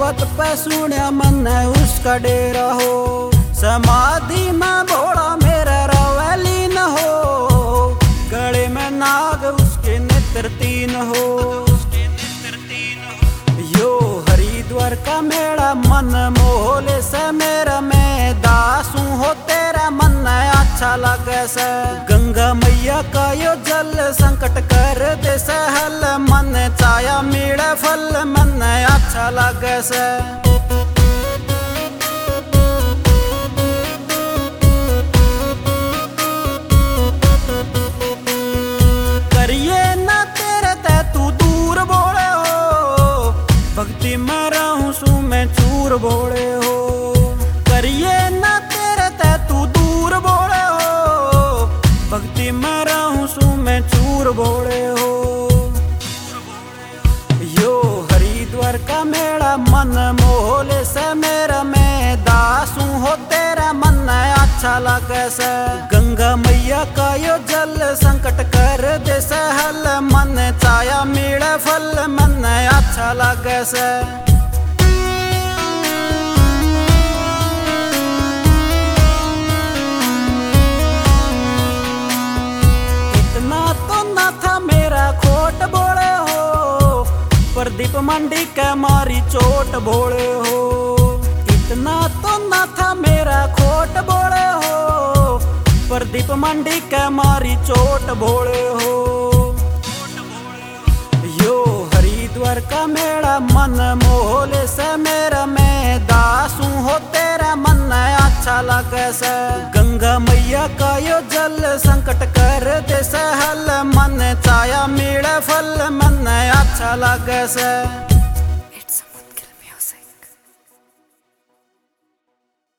पर्वत पे सुनिया मन उसका डेरा हो। समाधि में भोला मेरा रवैली न हो, गले में नाग उसके नेत्र तीन हो। यो हरिद्वार का मेरा मन मोहले से मेरा मैं दासू हो तेरा मन अच्छा लगे से। गंगा मैया का यो जल संकट कर दे से हल, मन चाया मिले फल मन अच्छा लगे से। करिए ना तेरे ते तू दूर बोले हो, भक्ति में रहूं सू मैं चूर बोले हो। करिए ना तेरे ते तू दूर बोले हो, भक्ति में रहूं सू मैं चूर बोले हो। यो हरिद्वार का मेरा मन मोहले से मेरा मैं दासू हो तेरा मन अच्छा लगे से। गंगा मैया का यो जल संकट कर दे से हल, मन चाया मिले फल मन अच्छा लगे से। इतना तो ना था मेरा खोट बोले हो, प्रदीप मंडी के मारी चोट बोले हो। इतना तो ना था मेरा खोट बोले हो, प्रदीप मंडी के मारी चोट बोले हो। यो हरिद्वार का मेरा मन मोहले से मेरा मैं दासू हो तेरा मन अच्छा लगे से। गंगा मैया का यो जल संकट कर दे से हल, मन चाया मिले फल मन अच्छा लगे से।